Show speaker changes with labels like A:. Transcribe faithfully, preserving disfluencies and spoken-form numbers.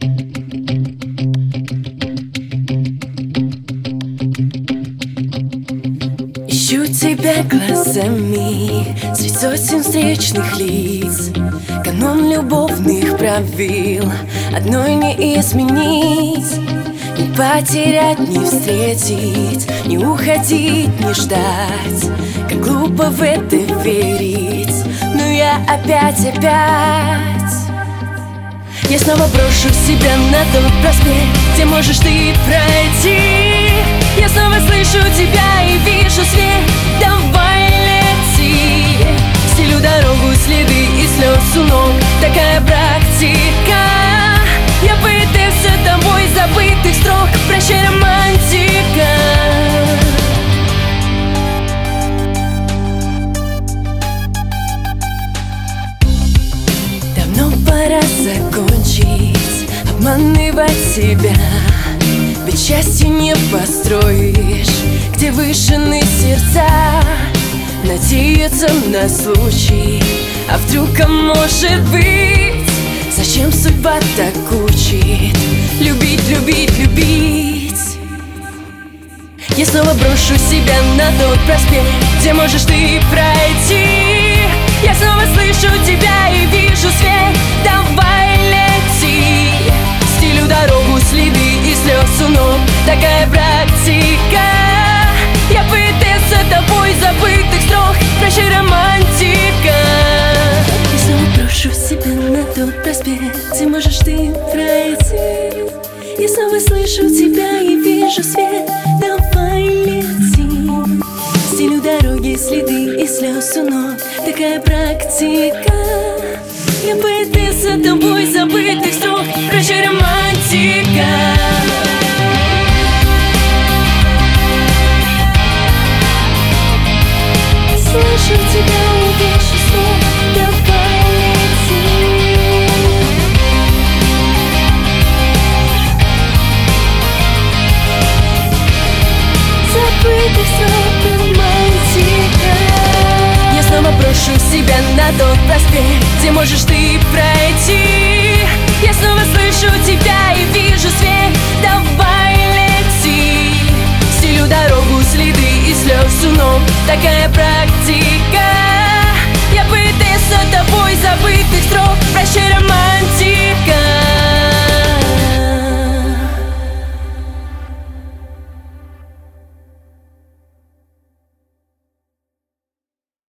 A: Ищу тебя глазами средь сотен встречных лиц. Канон любовных правил одной не изменить. Не потерять, не встретить, не уходить, не ждать. Как глупо в это верить, но я опять, опять. Я снова брошу себя на тот проспект, где можешь ты пройти. Я снова слышу тебя и вижу свет. Давай лети, стелю дорогу, следы и слез у ног. Такая практика. Я пытался тобой забытых строк. Прощай, романтика. Давно пора закончить обманывать себя. Ведь счастье не построишь, где вышины сердца. Надеяться на случай, а вдруг, а может быть. Зачем судьба так учит любить, любить, любить? Я снова брошу себя на тот проспект, где можешь ты пройти. Я снова слышу тебя и вижу свет. Давай лети, стелю дорогу, следы и слез у ног. Такая практика. Я пытался тобой забытых строк. Прощай, романтика. Я снова брошу себя на тот проспект, где можешь ты пройти. Я снова слышу тебя и вижу свет. Давай лети, стелю дороги, следы и слез у ног. Такая практика. Я пытался тобой забытых строк. Прощай, романтика. Слышу тебя и вижу свет. Давай лети. Забытых срок, романтика. Я снова брошу себя на тот проспект, где можешь ты пройти. Я снова слышу тебя и вижу свет. Давай лети, стелю дорогу, следы и слез у ног. Такая практика.